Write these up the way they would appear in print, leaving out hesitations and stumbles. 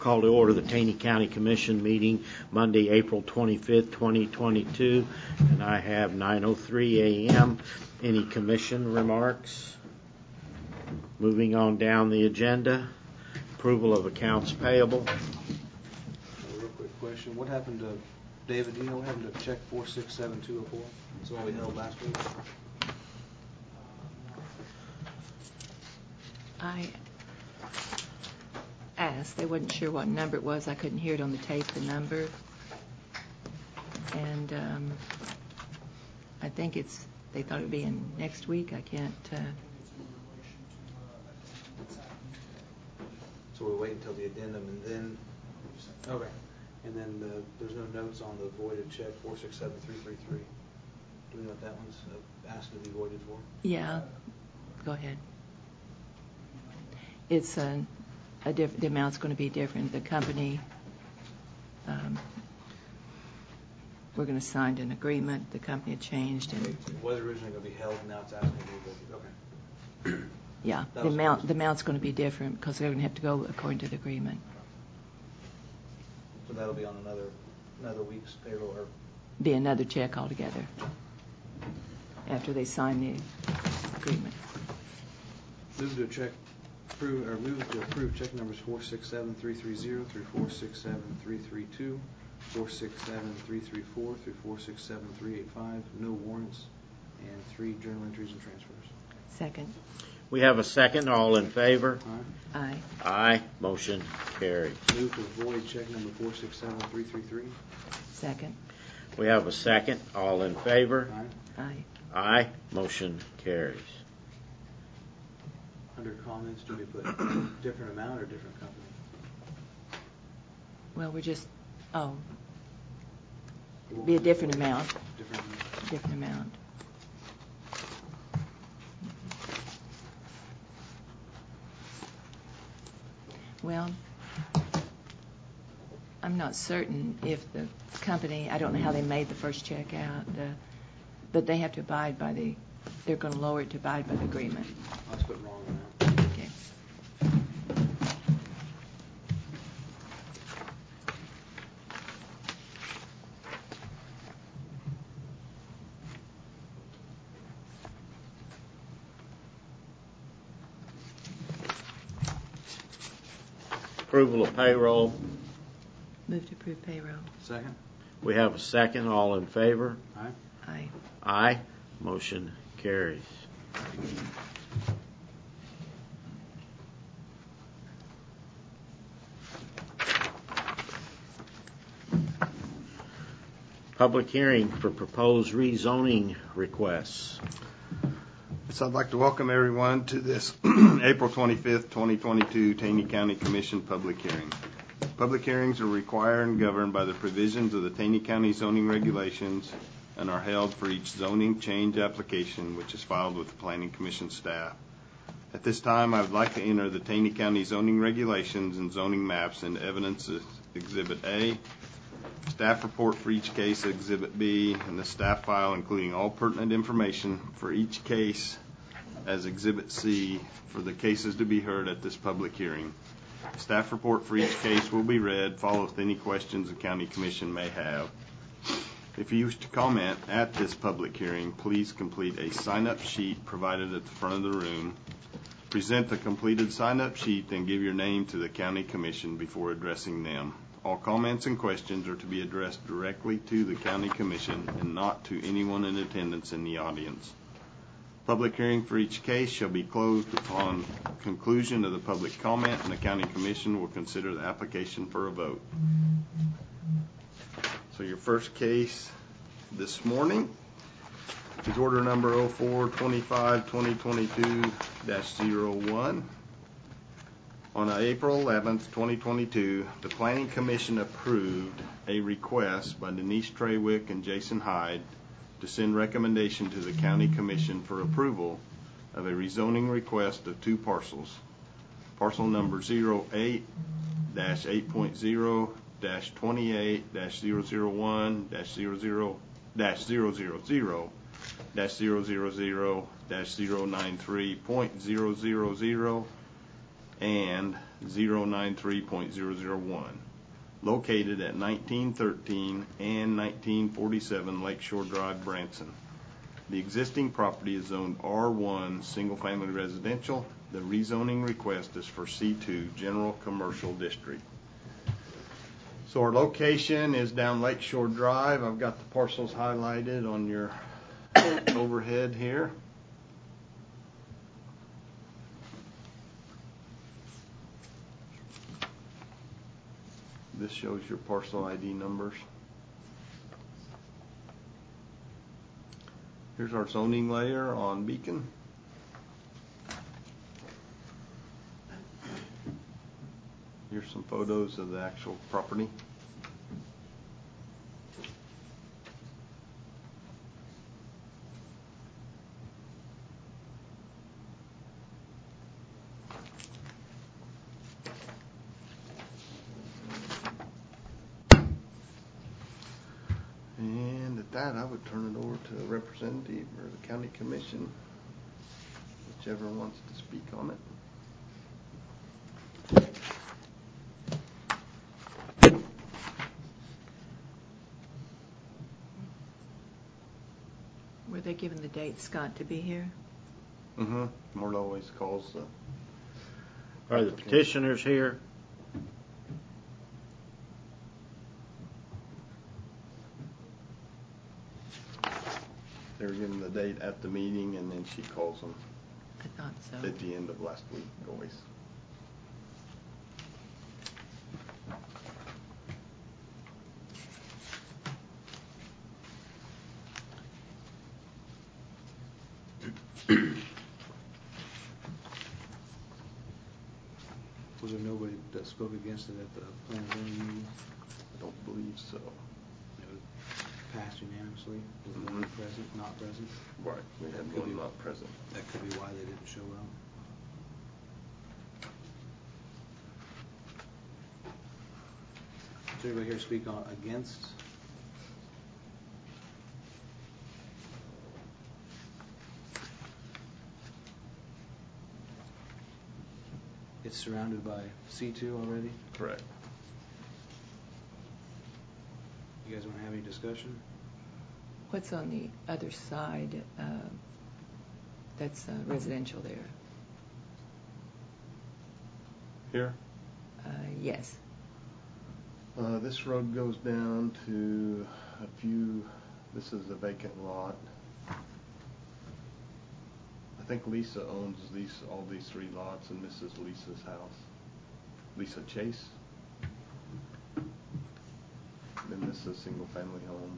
Call to order the Taney County Commission meeting Monday, April 25th, 2022, and I have 9:03 a.m. Any commission remarks? Moving on down the agenda, approval of accounts payable. A real quick question. What happened to, David, do you know what happened to check 467204? That's the one we held last week. I asked. They wasn't sure what number it was. I couldn't hear it on the tape, the number. And I think they thought it would be in next week. I can't... So we'll wait until the addendum and then... Okay. And then there's no notes on the voided check 467333. Do we know what that one's asked to be voided for? Yeah. Go ahead. It's the amount's going to be different. The company, we're going to sign an agreement. The company had changed. And it was originally going to be held, and now it's asking to be voided. Okay. Yeah, the amount's going to be different because they're going to have to go according to the agreement. So that'll be on another week's payroll, or be another check altogether after they sign the agreement. Move to approve check numbers 467330 through 467332, 467334 through 467385. No warrants, and 3 journal entries and transfers. Second. We have a second. All in favor? Aye. Aye. Motion carries. Move to void check number 467333. Second. We have a second. All in favor? Aye. Aye. Motion carries. Under comments, do we put different amount or different company? Well, we're just, be a different amount. Different amount. Well, I'm not certain if the company, I don't know how they made the first check out, but they have to abide by they're going to lower it to abide by the agreement. Let's put wrong amount. Okay. Approval of payroll. Move to approve payroll. Second. We have a second. All in favor? Aye. Aye. Aye. Motion carries. Public hearing for proposed rezoning requests. So I'd like to welcome everyone to this April 25th, 2022 Taney County Commission public hearing. Public hearings are required and governed by the provisions of the Taney County zoning regulations and are held for each zoning change application which is filed with the Planning Commission staff. At this time, I would like to enter the Taney County zoning regulations and zoning maps into evidence as Exhibit A, staff report for each case Exhibit B, and the staff file including all pertinent information for each case as Exhibit C for the cases to be heard at this public hearing. Staff report for each case will be read, followed with any questions the County Commission may have. If you wish to comment at this public hearing, please complete a sign-up sheet provided at the front of the room. Present the completed sign-up sheet, then give your name to the County Commission before addressing them. All comments and questions are to be addressed directly to the County Commission and not to anyone in attendance in the audience. Public hearing for each case shall be closed upon conclusion of the public comment, and the County Commission will consider the application for a vote. So your first case this morning is order number 0425-2022-01. On April 11th, 2022, the Planning Commission approved a request by Denise Trawick and Jason Hyde to send recommendation to the County Commission for approval of a rezoning request of 2 parcels. Parcel number 08-8.0-28-001-000-000-093.000 and 093.001, located at 1913 and 1947 Lakeshore Drive, Branson. The existing property is zoned R1 Single Family Residential. The rezoning request is for C2 General Commercial District. So our location is down Lakeshore Drive. I've got the parcels highlighted on your overhead here. This shows your parcel ID numbers. Here's our zoning layer on Beacon. Here's some photos of the actual property. And at that, I would turn it over to a representative or the county commission, whichever wants to speak on it. Were they given the date, Scott, to be here? Mm-hmm. Mort always calls the... Are the petitioners here? They were given the date at the meeting, and then she calls them I thought so. at the end of last week, always. Was there nobody that spoke against it at the planning and zoning meeting? I don't believe so. It was passed unanimously with one present, not present. Right, we had Could one be- not present. That could be why they didn't show up. Does everybody here speak on against? It's surrounded by C2 already. Correct. You guys want to have any discussion? What's on the other side that's residential there? Here? Yes. This road goes down to a few, this is a vacant lot. I think Lisa owns all these three lots, and this is Lisa's house. Lisa Chase. Then this is a single family home.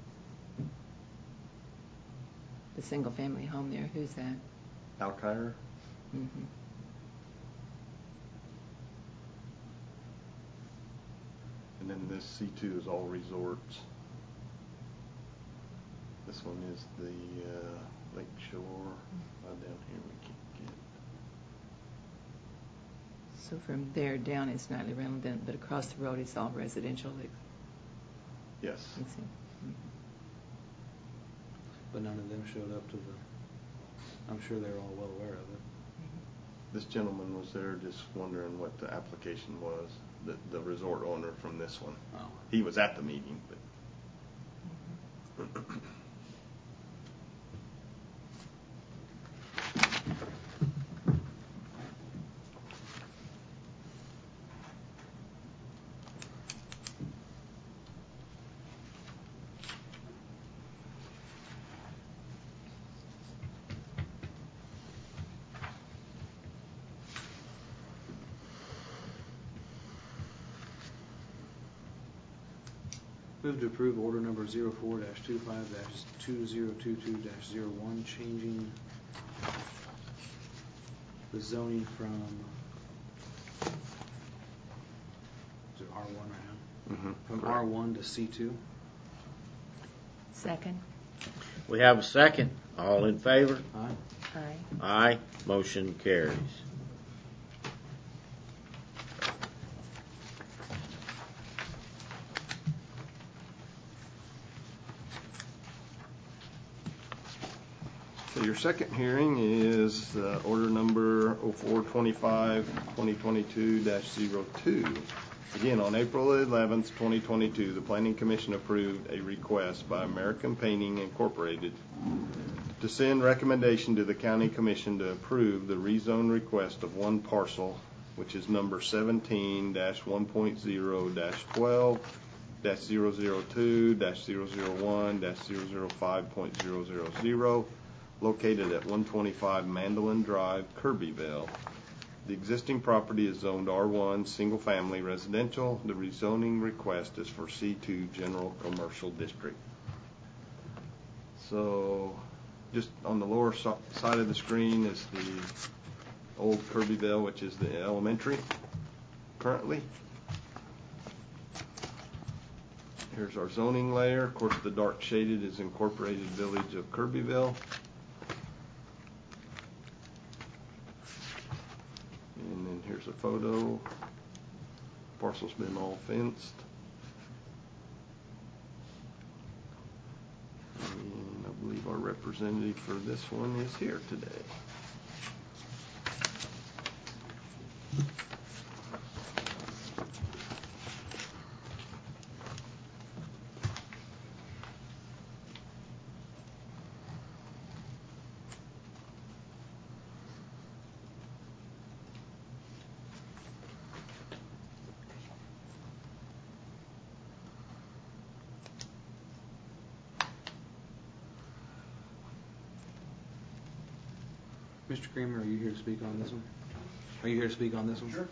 The single family home there, who's that? Alkire. Mm-hmm. And then this C2 is all resorts. This one is the Lake Shore. Down here we can't get. So from there down it's nightly rental, then, but across the road it's all residential. Yes. Let's see. But none of them showed up to the. I'm sure they're all well aware of it. This gentleman was there just wondering what the application was, the resort owner from this one. Oh. He was at the meeting, but. Move to approve order number 04-25-2022-01, changing the zoning from, is it R1 right now? Mm-hmm. From R1 to C2. Second. We have a second. All in favor? Aye. Aye. Aye. Motion carries. Okay, your second hearing is order number 0425 2022-02. Again, on April 11th, 2022, the Planning Commission approved a request by American Painting Incorporated to send recommendation to the County Commission to approve the rezone request of one parcel, which is number 17-1.0-12-002-001-005.000, located at 125 Mandolin Drive, Kirbyville. The existing property is zoned R1, single family residential. The rezoning request is for C2 general commercial district. So just on the lower side of the screen is the old Kirbyville, which is the elementary currently. Here's our zoning layer. Of course, the dark shaded is incorporated village of Kirbyville. And then here's a photo. Parcel's been all fenced. And I believe our representative for this one is here today. Mr. Kramer, are you here to speak on this one? Are you here to speak on this one? Sure.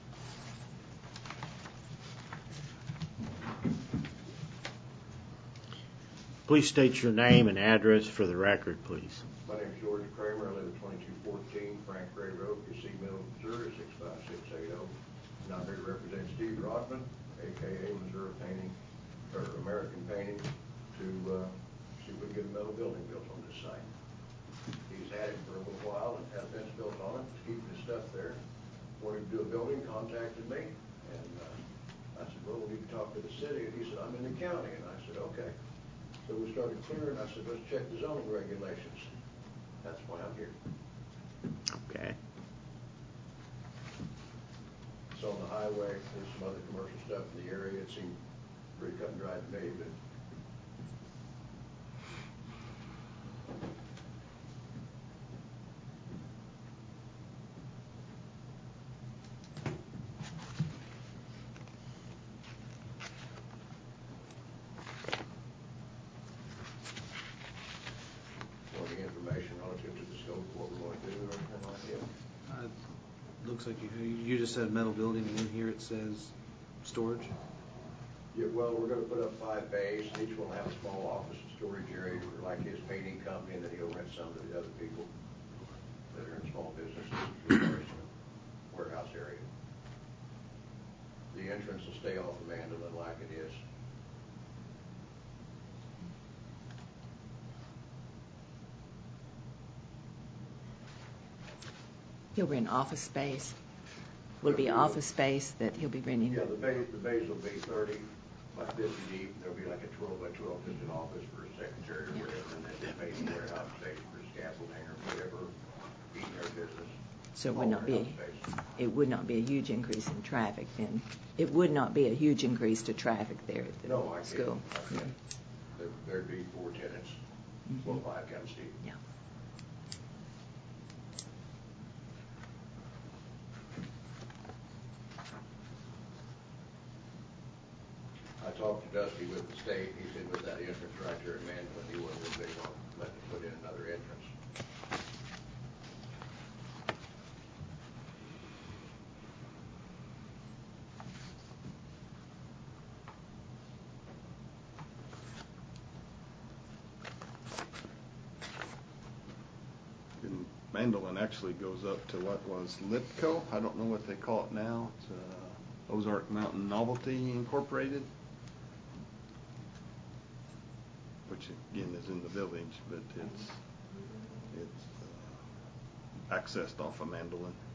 Please state your name and address for the record, please. My name is George Kramer. I live at 2214 Frank Gray Road, Cassie Mill, Missouri, 65680. And I'm here to represent Steve Rodman, a.k.a. Missouri Painting, or American Painting, to see if we can get a metal building built on this site. He's had it for a little while and had a fence built on it, keeping his stuff there. Wanted to do a building, contacted me, and I said, well, we need to talk to the city. And he said, I'm in the county. And I said, okay. So we started clearing. I said, let's check the zoning regulations. That's why I'm here. Okay. So on the highway, there's some other commercial stuff in the area. It seemed pretty cut and dry to me, but the information relative to the scope of what we want to do or anything like that. Looks like you just said metal building, and in here it says storage. Yeah, well, we're going to put up 5 bays. Each one will have a small office and storage area for like his painting company, and then he'll rent some to the other people that are in small businesses as far as a warehouse area. The entrance will stay off of Mandolin like it is. He'll rent office space. Will it be office space that he'll be renting? Yeah, the bays will be 30 by 50 deep. There'll be like a 12 by 12 just an office for a secretary or whatever, and then maybe a warehouse space for scaffolding or whatever, eating their business. So it would not be a huge increase in traffic then. It would not be a huge increase to traffic there at the school. No, there'd be 4 tenants, well, 5 counting Steve. Yeah. I talked to Dusty with the state. He said with that entrance right there at Mandolin, he wasn't real big on letting us put in another entrance. And Mandolin actually goes up to what was Litco. I don't know what they call it now. It's Ozark Mountain Novelty Incorporated, which again is in the village, but it's accessed off of Mandolin.